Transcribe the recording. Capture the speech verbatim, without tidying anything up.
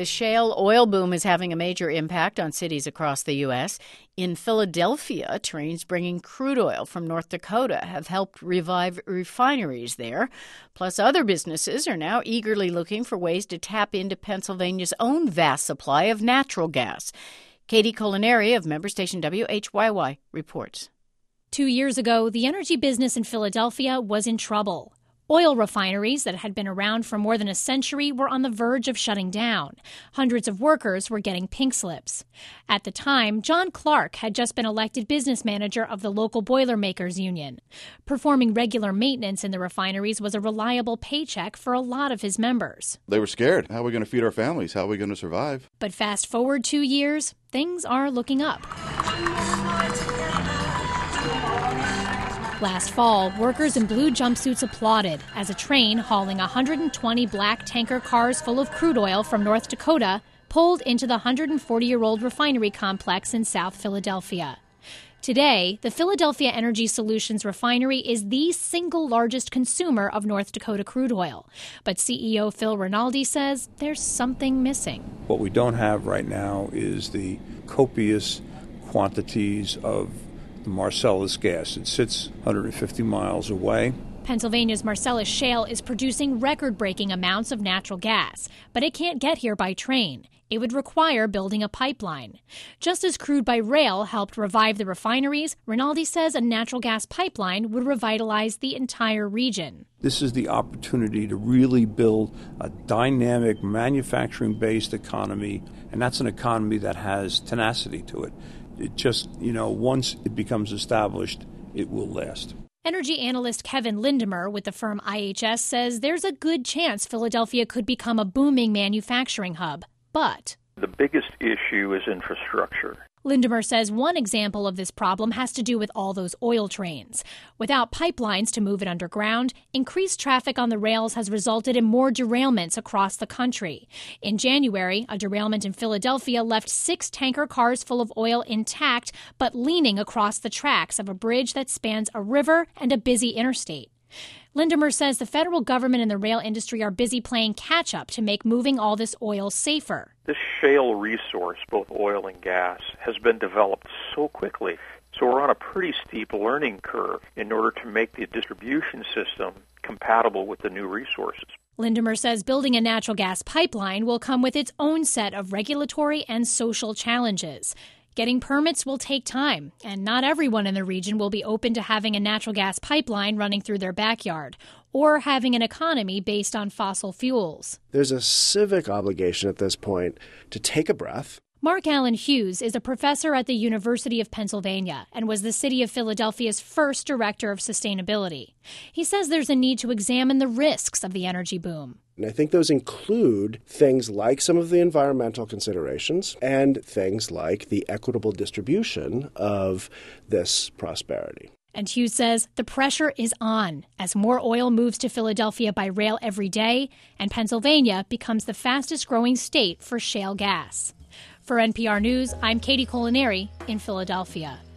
The shale oil boom is having a major impact on cities across the U S. In Philadelphia, trains bringing crude oil from North Dakota have helped revive refineries there. Plus, other businesses are now eagerly looking for ways to tap into Pennsylvania's own vast supply of natural gas. Katie Culinary of member station W H Y Y reports. Two years ago, the energy business in Philadelphia was in trouble. Oil refineries that had been around for more than a century were on the verge of shutting down. Hundreds of workers were getting pink slips. At the time, John Clark had just been elected business manager of the local Boilermakers Union. Performing regular maintenance in the refineries was a reliable paycheck for a lot of his members. They were scared. How are we going to feed our families? How are we going to survive? But fast forward two years, things are looking up. Last fall, workers in blue jumpsuits applauded as a train hauling one hundred twenty black tanker cars full of crude oil from North Dakota pulled into the one hundred forty-year-old refinery complex in South Philadelphia. Today, the Philadelphia Energy Solutions refinery is the single largest consumer of North Dakota crude oil. But C E O Phil Rinaldi says there's something missing. What we don't have right now is the copious quantities of the Marcellus gas. It sits one hundred fifty miles away. Pennsylvania's Marcellus Shale is producing record-breaking amounts of natural gas, but it can't get here by train. It would require building a pipeline. Just as crude by rail helped revive the refineries, Rinaldi says a natural gas pipeline would revitalize the entire region. This is the opportunity to really build a dynamic manufacturing-based economy, and that's an economy that has tenacity to it. It just, you know, once it becomes established, it will last. Energy analyst Kevin Lindemer with the firm I H S says there's a good chance Philadelphia could become a booming manufacturing hub. But the biggest issue is infrastructure. Lindemer says one example of this problem has to do with all those oil trains. Without pipelines to move it underground, increased traffic on the rails has resulted in more derailments across the country. In January, a derailment in Philadelphia left six tanker cars full of oil intact, but leaning across the tracks of a bridge that spans a river and a busy interstate. Lindemer says the federal government and the rail industry are busy playing catch-up to make moving all this oil safer. This shale resource, both oil and gas, has been developed so quickly. So we're on a pretty steep learning curve in order to make the distribution system compatible with the new resources. Lindemer says building a natural gas pipeline will come with its own set of regulatory and social challenges. Getting permits will take time, and not everyone in the region will be open to having a natural gas pipeline running through their backyard or having an economy based on fossil fuels. There's a civic obligation at this point to take a breath. Mark Allen Hughes is a professor at the University of Pennsylvania and was the city of Philadelphia's first director of sustainability. He says there's a need to examine the risks of the energy boom. And I think those include things like some of the environmental considerations and things like the equitable distribution of this prosperity. And Hughes says the pressure is on as more oil moves to Philadelphia by rail every day, and Pennsylvania becomes the fastest growing state for shale gas. For N P R News, I'm Katie Culinary in Philadelphia.